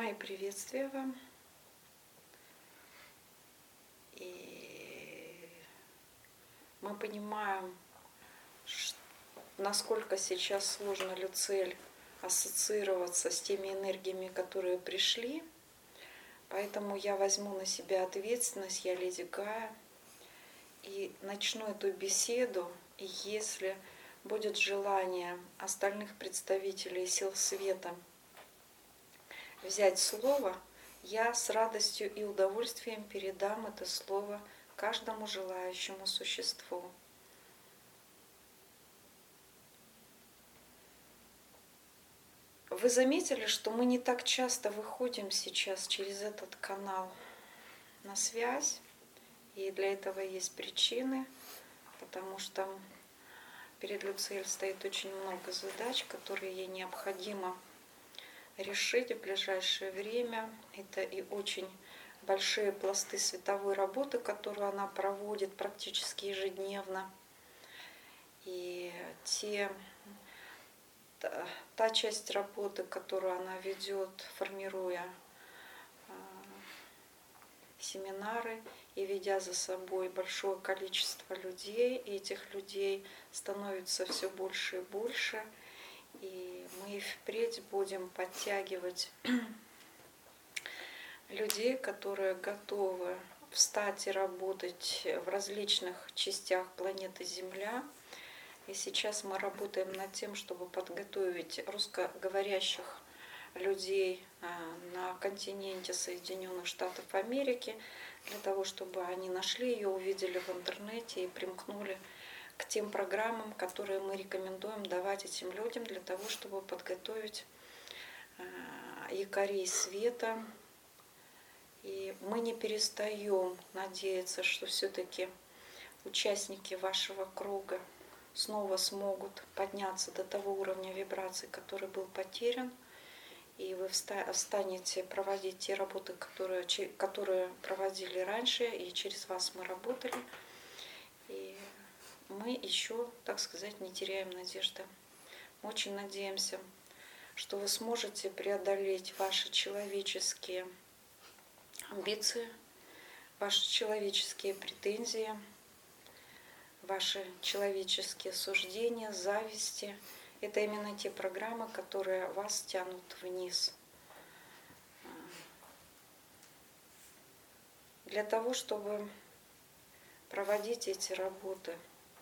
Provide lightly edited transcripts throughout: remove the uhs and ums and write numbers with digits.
Мои приветствия вам. И мы понимаем, насколько сейчас сложно Люциэль ассоциироваться с теми энергиями, которые пришли. Поэтому я возьму на себя ответственность, я Леди Гая, и начну эту беседу. И если будет желание остальных представителей сил света взять слово, я с радостью и удовольствием передам это слово каждому желающему существу. Вы заметили, что мы не так часто выходим сейчас через этот канал на связь, и для этого есть причины, потому что перед Люциэль стоит очень много задач, которые ей необходимо решить в ближайшее время. Это и очень большие пласты световой работы, которую она проводит практически ежедневно. И та часть работы, которую она ведет, формируя семинары и ведя за собой большое количество людей, и этих людей становится все больше и больше. И мы и впредь будем подтягивать людей, которые готовы встать и работать в различных частях планеты Земля. И сейчас мы работаем над тем, чтобы подготовить русскоговорящих людей на континенте Соединенных Штатов Америки, для того, чтобы они нашли ее, увидели в интернете и примкнули к тем программам, которые мы рекомендуем давать этим людям, для того, чтобы подготовить якорей света. И мы не перестаем надеяться, что все-таки участники вашего круга снова смогут подняться до того уровня вибраций, который был потерян, и вы станете проводить те работы, которые проводили раньше, и через вас мы работали. И мы еще, так сказать, не теряем надежды. Мы очень надеемся, что вы сможете преодолеть ваши человеческие амбиции, ваши человеческие претензии, ваши человеческие суждения, зависти. Это именно те программы, которые вас тянут вниз. Для того, чтобы проводить эти работы,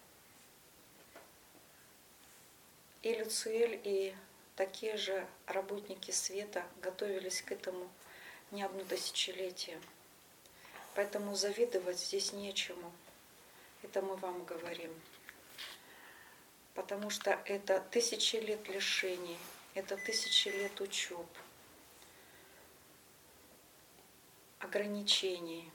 и Люциэль, и такие же работники света готовились к этому не одно тысячелетие. Поэтому завидовать здесь нечему. Это мы вам говорим. Потому что это тысячи лет лишений, это тысячи лет учеб, ограничений.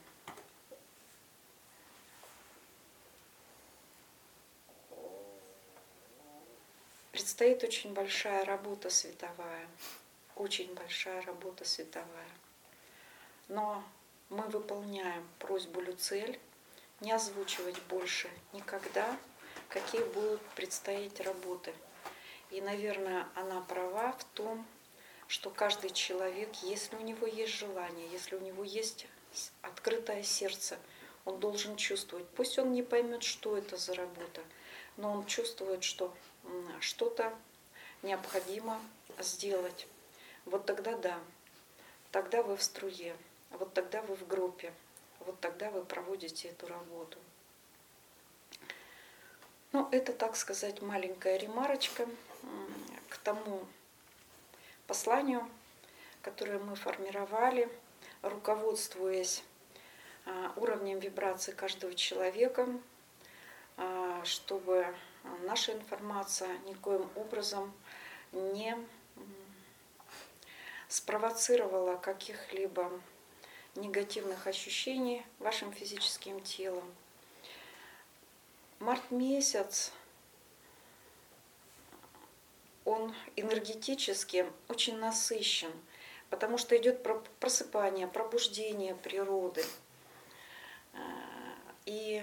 Предстоит очень большая работа световая, очень большая работа световая. Но мы выполняем просьбу Люциэль не озвучивать больше никогда, какие будут предстоять работы. И, наверное, она права в том, что каждый человек, если у него есть желание, если у него есть открытое сердце, он должен чувствовать. Пусть он не поймет, что это за работа, но он чувствует, что что-то необходимо сделать. Вот тогда да, тогда вы в струе, вот тогда вы в группе, вот тогда вы проводите эту работу. Ну, это, так сказать, маленькая ремарочка к тому посланию, которое мы формировали, руководствуясь уровнем вибрации каждого человека, чтобы наша информация никоим образом не спровоцировала каких-либо негативных ощущений вашим физическим телом. Март месяц, он энергетически очень насыщен, потому что идет просыпание, пробуждение природы. И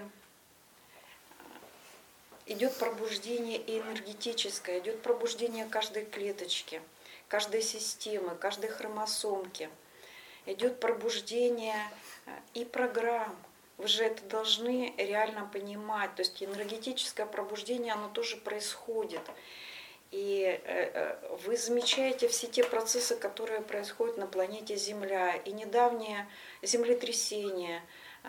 идет пробуждение и энергетическое, идет пробуждение каждой клеточки. каждой системы, каждой хромосомки. Идет пробуждение и программ. Вы же это должны реально понимать. То есть энергетическое пробуждение, оно тоже происходит. И вы замечаете все те процессы, которые происходят на планете Земля. И недавнее землетрясение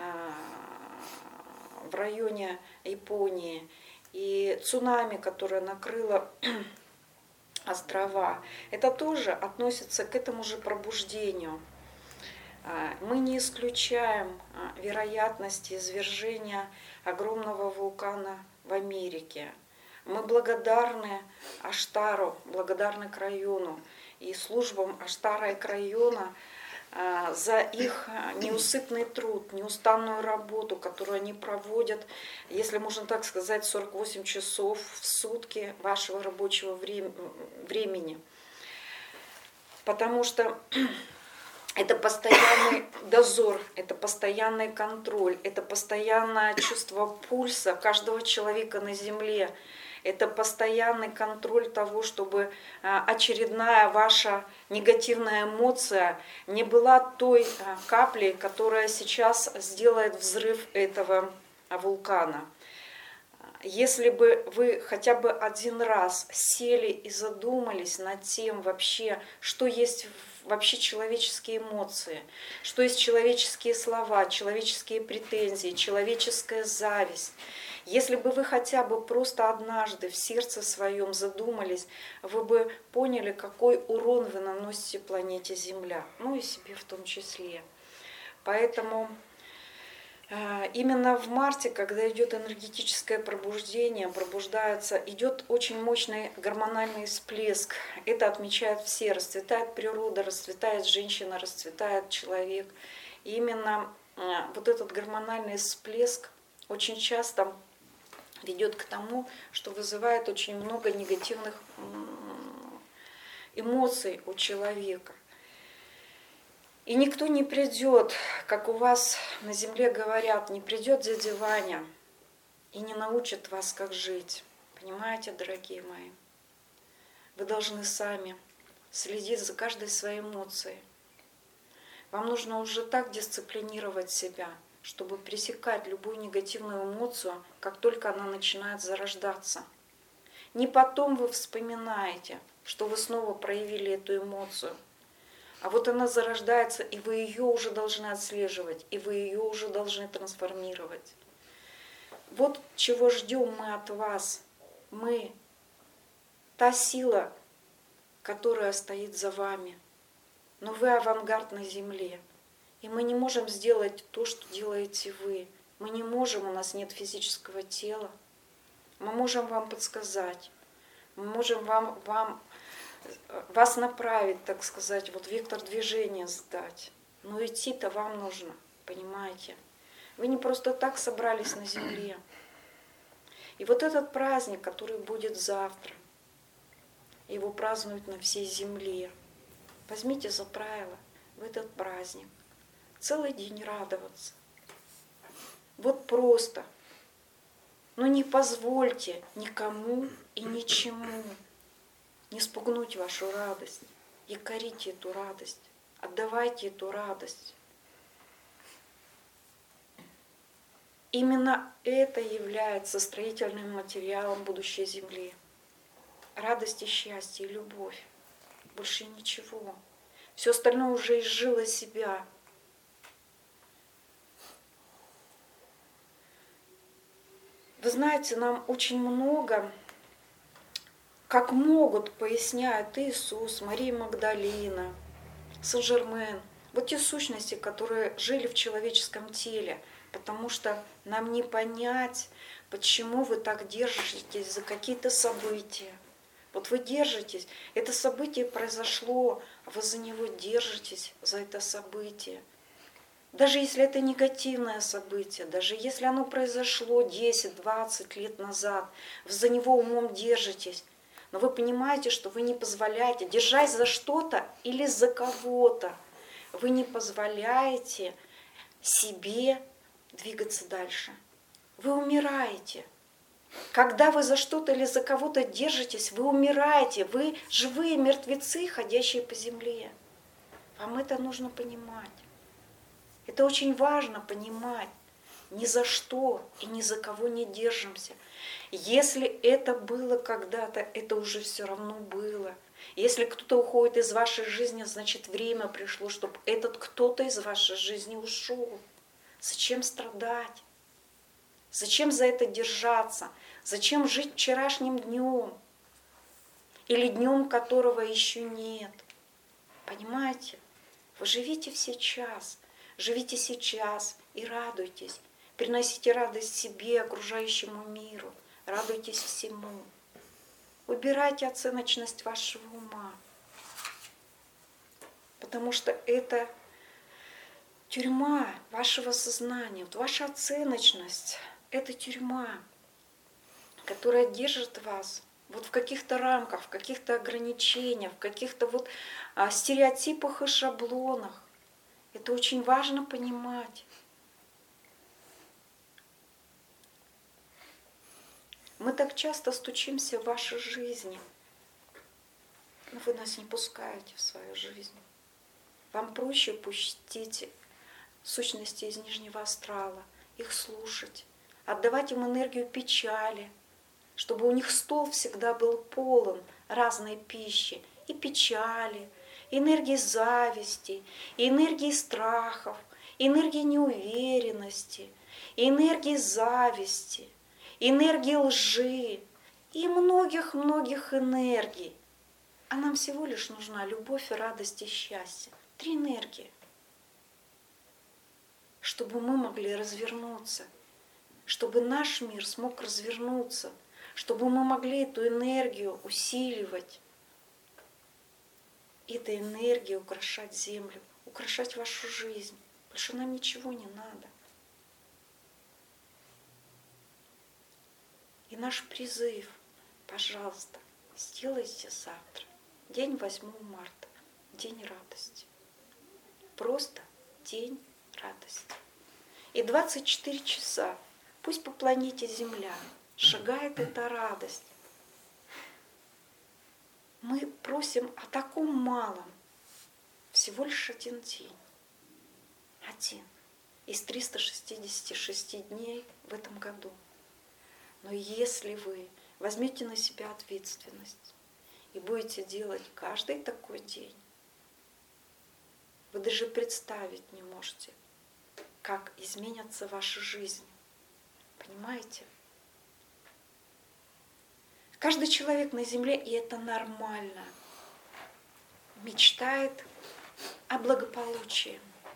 в районе Японии, и цунами, которое накрыло острова, это тоже относится к этому же пробуждению. Мы не исключаем вероятности извержения огромного вулкана в Америке. Мы благодарны Аштару, благодарны Крайону и службам Аштара и Крайона за их неусыпный труд, неустанную работу, которую они проводят, если можно так сказать, 48 часов в сутки вашего рабочего времени. Потому что это постоянный дозор, это постоянный контроль, это постоянное чувство пульса каждого человека на Земле. Это постоянный контроль того, чтобы очередная ваша негативная эмоция не была той каплей, которая сейчас сделает взрыв этого вулкана. Если бы вы хотя бы один раз сели и задумались над тем вообще, что есть вообще человеческие эмоции, что есть человеческие слова, человеческие претензии, человеческая зависть. Если бы вы хотя бы просто однажды в сердце своем задумались, вы бы поняли, какой урон вы наносите планете Земля, ну и себе в том числе. Поэтому именно в марте, когда идет энергетическое пробуждение, идет очень мощный гормональный всплеск. Это отмечают все. Расцветает природа, расцветает женщина, расцветает человек. И именно вот этот гормональный всплеск очень часто ведет к тому, что вызывает очень много негативных эмоций у человека. И никто не придет, как у вас на земле говорят, не придет дядя Ваня и не научит вас, как жить. Понимаете, дорогие мои? Вы должны сами следить за каждой своей эмоцией. Вам нужно уже так дисциплинировать себя, чтобы пресекать любую негативную эмоцию, как только она начинает зарождаться. Не потом вы вспоминаете, что вы снова проявили эту эмоцию, а вот она зарождается, и вы ее уже должны отслеживать, и вы ее уже должны трансформировать. Вот чего ждем мы от вас. Мы – та сила, которая стоит за вами. Но вы авангард на земле. И мы не можем сделать то, что делаете вы. Мы не можем, у нас нет физического тела. Мы можем вам подсказать. Мы можем вас направить, так сказать, вот вектор движения сдать. Но идти-то вам нужно, понимаете? Вы не просто так собрались на земле. И вот этот праздник, который будет завтра, его празднуют на всей земле. Возьмите за правило в этот праздник целый день радоваться. Вот просто. Но не позвольте никому и ничему не спугнуть вашу радость. Якорите эту радость. Отдавайте эту радость. Именно это является строительным материалом будущей Земли. Радость и счастье, и любовь. Больше ничего. Все остальное уже изжило себя. Вы знаете, нам очень много, как могут, поясняют Иисус, Мария Магдалина, Сен-Жермен. Вот те сущности, которые жили в человеческом теле, потому что нам не понять, почему вы так держитесь за какие-то события. Вот вы держитесь, это событие произошло, а вы за него держитесь, за это событие. Даже если это негативное событие, даже если оно произошло 10-20 лет назад, вы за него умом держитесь, но вы понимаете, что вы не позволяете, держась за что-то или за кого-то, вы не позволяете себе двигаться дальше. Вы умираете. Когда вы за что-то или за кого-то держитесь, вы умираете, вы живые мертвецы, ходящие по земле. Вам это нужно понимать. Это очень важно понимать. Ни за что и ни за кого не держимся. Если это было когда-то, это уже все равно было. Если кто-то уходит из вашей жизни, значит время пришло, чтобы этот кто-то из вашей жизни ушел. Зачем страдать? Зачем за это держаться? Зачем жить вчерашним днем? Или днем, которого еще нет? Понимаете? Вы живите сейчас. Живите сейчас и радуйтесь. Приносите радость себе, окружающему миру. Радуйтесь всему. Убирайте оценочность вашего ума. Потому что это тюрьма вашего сознания. Вот ваша оценочность – это тюрьма, которая держит вас вот в каких-то рамках, в каких-то ограничениях, в каких-то вот стереотипах и шаблонах. Это очень важно понимать. Мы так часто стучимся в вашей жизни, но вы нас не пускаете в свою жизнь. Вам проще пустить сущности из нижнего астрала, их слушать, отдавать им энергию печали, чтобы у них стол всегда был полон разной пищи, и печали, и энергии зависти, и энергии страхов, и энергии неуверенности, и энергии зависти, энергии лжи и многих-многих энергий. А нам всего лишь нужна любовь, радость и счастье. 3 энергии. Чтобы мы могли развернуться, чтобы наш мир смог развернуться, чтобы мы могли эту энергию усиливать, этой энергией украшать землю, украшать вашу жизнь. Больше нам ничего не надо. И наш призыв, пожалуйста, сделайте завтра, день 8 марта, день радости. Просто день радости. И 24 часа, пусть по планете Земля шагает эта радость. Мы просим о таком малом, всего лишь 1 день. 1 из 366 дней в этом году. Но если вы возьмете на себя ответственность и будете делать каждый такой день, вы даже представить не можете, как изменятся ваши жизни. Понимаете? Каждый человек на земле, и это нормально, мечтает о благополучии,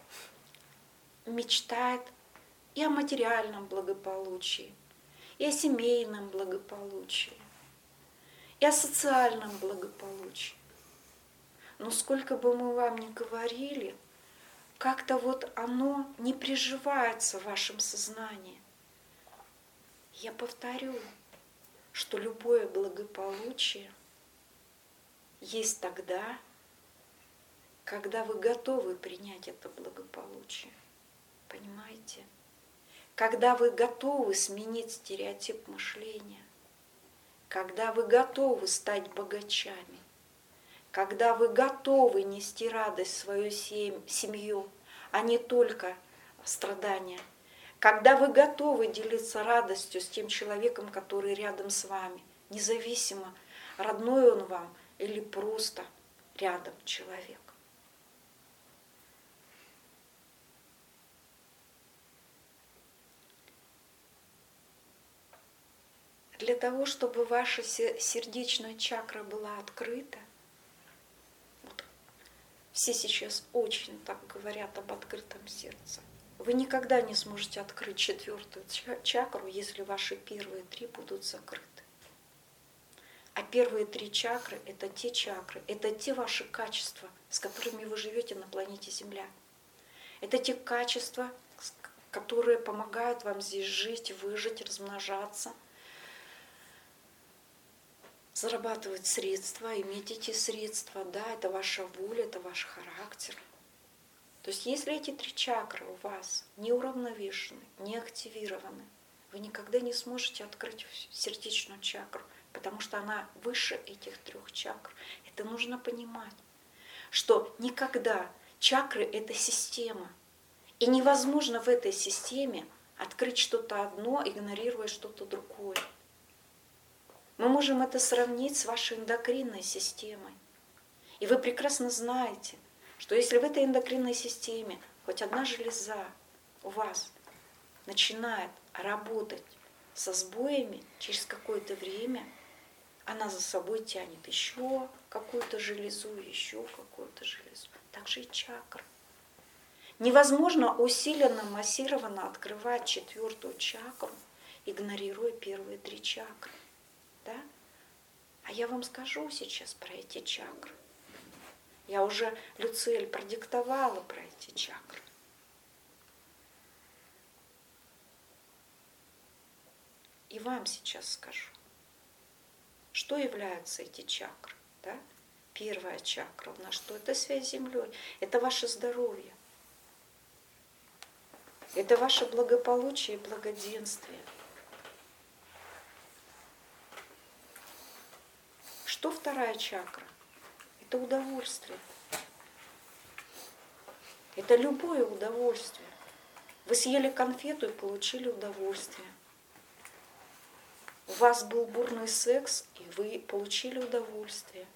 мечтает и о материальном благополучии, и о семейном благополучии, и о социальном благополучии. Но сколько бы мы вам ни говорили, как-то вот оно не приживается в вашем сознании. Я повторю, что любое благополучие есть тогда, когда вы готовы принять это благополучие. Понимаете? Когда вы готовы сменить стереотип мышления, когда вы готовы стать богачами, когда вы готовы нести радость в свою семью, а не только страдания, когда вы готовы делиться радостью с тем человеком, который рядом с вами, независимо, родной он вам или просто рядом человек. Для того, чтобы ваша сердечная чакра была открыта, вот, все сейчас очень так говорят об открытом сердце, вы никогда не сможете открыть 4-ю чакру, если ваши первые 3 будут закрыты. А первые 3 чакры – это те чакры, это те ваши качества, с которыми вы живете на планете Земля. Это те качества, которые помогают вам здесь жить, выжить, размножаться, зарабатывать средства, иметь эти средства, да, это ваша воля, это ваш характер. То есть если эти 3 чакры у вас не уравновешены, не активированы, вы никогда не сможете открыть сердечную чакру, потому что она выше этих 3 чакр. Это нужно понимать, что никогда чакры – это система. И невозможно в этой системе открыть что-то одно, игнорируя что-то другое. Мы можем это сравнить с вашей эндокринной системой. И вы прекрасно знаете, что если в этой эндокринной системе хоть одна железа у вас начинает работать со сбоями, через какое-то время она за собой тянет еще какую-то железу, еще какую-то железу. Так же и чакра. Невозможно усиленно, массированно открывать 4-ю чакру, игнорируя первые 3 чакры. Да? А я вам скажу сейчас про эти чакры. Я уже Люциэль продиктовала про эти чакры. И вам сейчас скажу, что являются эти чакры. Да? 1-я чакра у нас что? Это связь с Землей, это ваше здоровье, это ваше благополучие и благоденствие. Что 2-я чакра? Это удовольствие. Это любое удовольствие. Вы съели конфету и получили удовольствие. У вас был бурный секс, и вы получили удовольствие.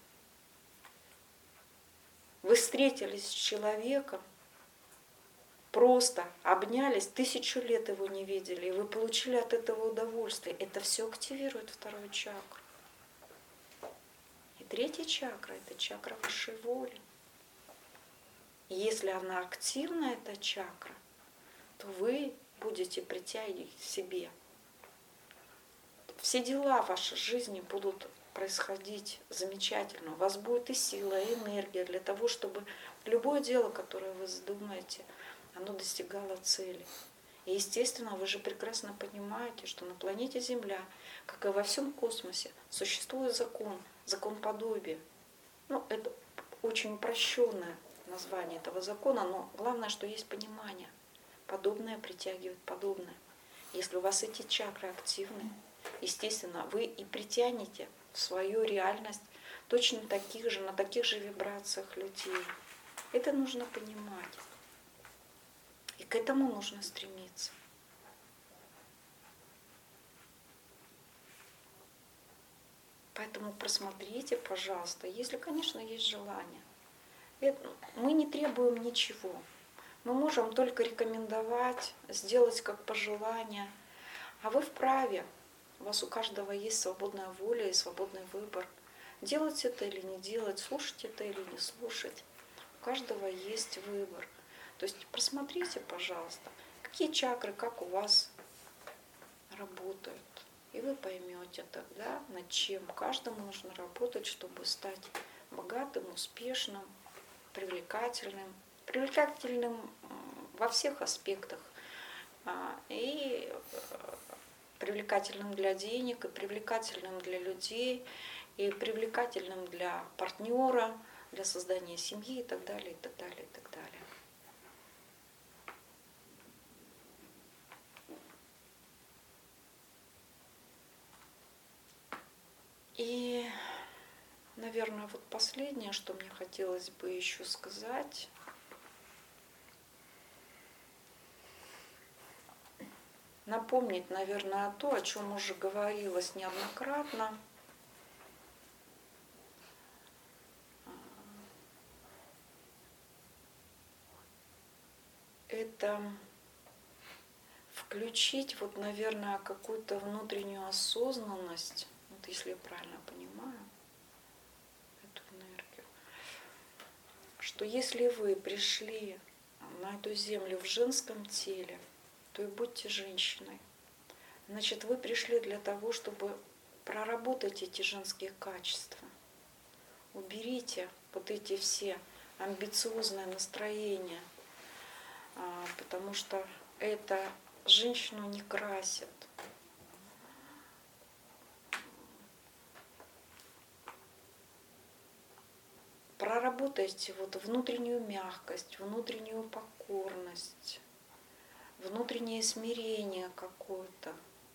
Вы встретились с человеком, просто обнялись, 1000 лет его не видели, и вы получили от этого удовольствие. Это все активирует 2-ю чакру. И 3-я чакра – это чакра высшей воли. И если она активна, эта чакра, то вы будете притягивать к себе. Все дела в вашей жизни будут происходить замечательно. У вас будет и сила, и энергия для того, чтобы любое дело, которое вы задумаете, оно достигало цели. И, естественно, вы же прекрасно понимаете, что на планете Земля, как и во всем космосе, существует закон, закон подобия. Это очень упрощенное название этого закона, но главное, что есть понимание. Подобное притягивает подобное. Если у вас эти чакры активны, естественно, вы и притянете в свою реальность точно таких же, на таких же вибрациях людей. Это нужно понимать. И к этому нужно стремиться. Поэтому просмотрите, пожалуйста, если, конечно, есть желание. Мы не требуем ничего. Мы можем только рекомендовать, сделать как пожелание. А вы вправе. У вас у каждого есть свободная воля и свободный выбор. Делать это или не делать, слушать это или не слушать. У каждого есть выбор. То есть просмотрите, пожалуйста, какие чакры, как у вас работают. И вы поймете тогда, над чем каждому нужно работать, чтобы стать богатым, успешным, привлекательным. Привлекательным во всех аспектах. И привлекательным для денег, и привлекательным для людей, и привлекательным для партнера, для создания семьи и так далее, и так далее, и так далее. И, наверное, вот последнее, что мне хотелось бы еще сказать. Напомнить, наверное, то, о чем уже говорилось неоднократно. Это включить, наверное, какую-то внутреннюю осознанность, если я правильно понимаю эту энергию, что если вы пришли на эту землю в женском теле, то и будьте женщиной. Значит, вы пришли для того, чтобы проработать эти женские качества. Уберите эти все амбициозные настроения, потому что это женщину не красит. Проработайте внутреннюю мягкость, внутреннюю покорность, внутреннее смирение какое-то.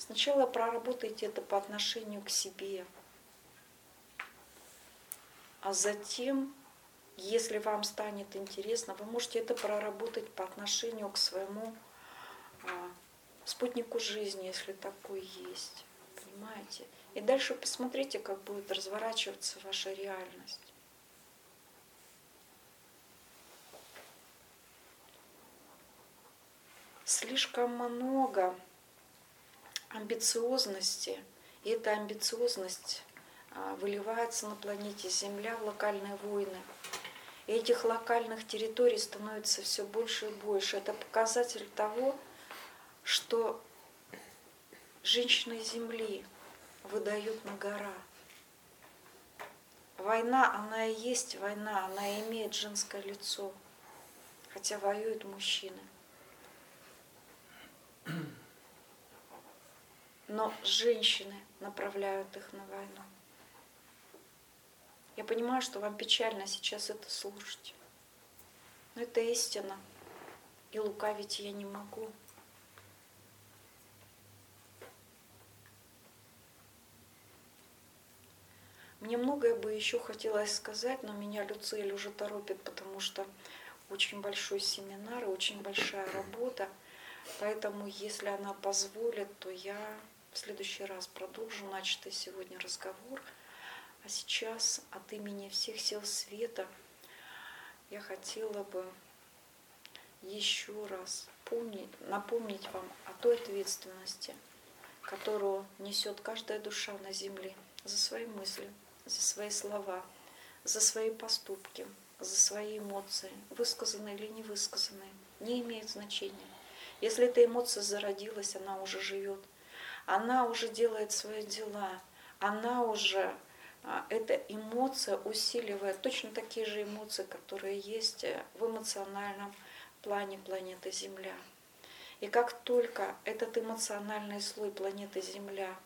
Сначала проработайте это по отношению к себе, а затем, если вам станет интересно, вы можете это проработать по отношению к своему спутнику жизни, если такой есть. Понимаете? И дальше посмотрите, как будет разворачиваться ваша реальность. Слишком много амбициозности, и эта амбициозность выливается на планете Земля в локальные войны. И этих локальных территорий становится все больше и больше. Это показатель того, что женщины Земли выдают на гора. Война, она и есть война, она имеет женское лицо, хотя воюют мужчины. Но женщины направляют их на войну. Я понимаю, что вам печально сейчас это слушать. Но это истина. И лукавить я не могу. Мне многое бы еще хотелось сказать, но меня Люциэль уже торопит, потому что очень большой семинар и очень большая работа. Поэтому, если она позволит, то я в следующий раз продолжу начатый сегодня разговор. А сейчас от имени всех сил света я хотела бы еще раз напомнить вам о той ответственности, которую несет каждая душа на земле за свои мысли, за свои слова, за свои поступки, за свои эмоции, высказанные или невысказанные, не имеет значения. Если эта эмоция зародилась, она уже живет, она уже делает свои дела, она уже, эта эмоция усиливает точно такие же эмоции, которые есть в эмоциональном плане планеты Земля. И как только этот эмоциональный слой планеты Земля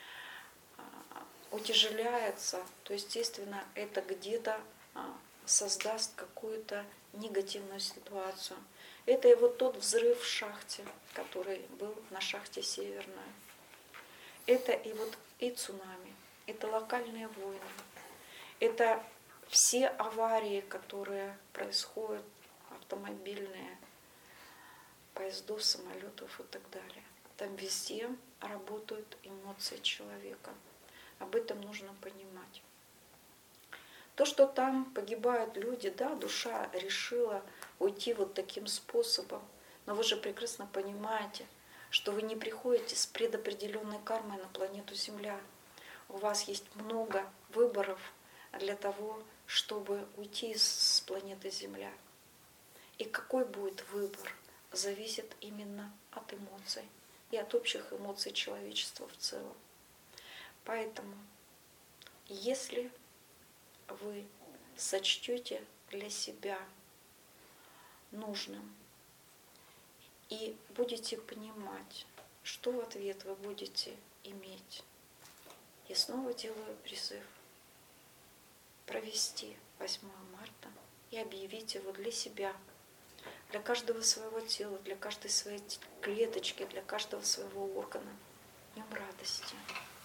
утяжеляется, то, естественно, это где-то создаст какую-то негативную ситуацию. Это и вот тот взрыв в шахте, который был на шахте Северная. Это и вот и цунами, это локальные войны, это все аварии, которые происходят, автомобильные, поездов, самолетов и так далее. Там везде работают эмоции человека. Об этом нужно понимать. То, что там погибают люди, да, душа решила уйти вот таким способом, но вы же прекрасно понимаете, что вы не приходите с предопределенной кармой на планету Земля. У вас есть много выборов для того, чтобы уйти с планеты Земля. И какой будет выбор, зависит именно от эмоций и от общих эмоций человечества в целом. Поэтому, если вы сочтете для себя нужным и будете понимать, что в ответ вы будете иметь, я снова делаю призыв провести 8 марта и объявить его для себя, для каждого своего тела, для каждой своей клеточки, для каждого своего органа днем радости.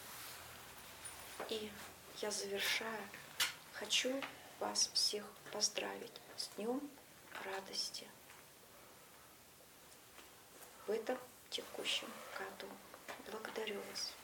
И я завершаю, хочу вас всех поздравить с Днем радости в этом текущем году. Благодарю вас.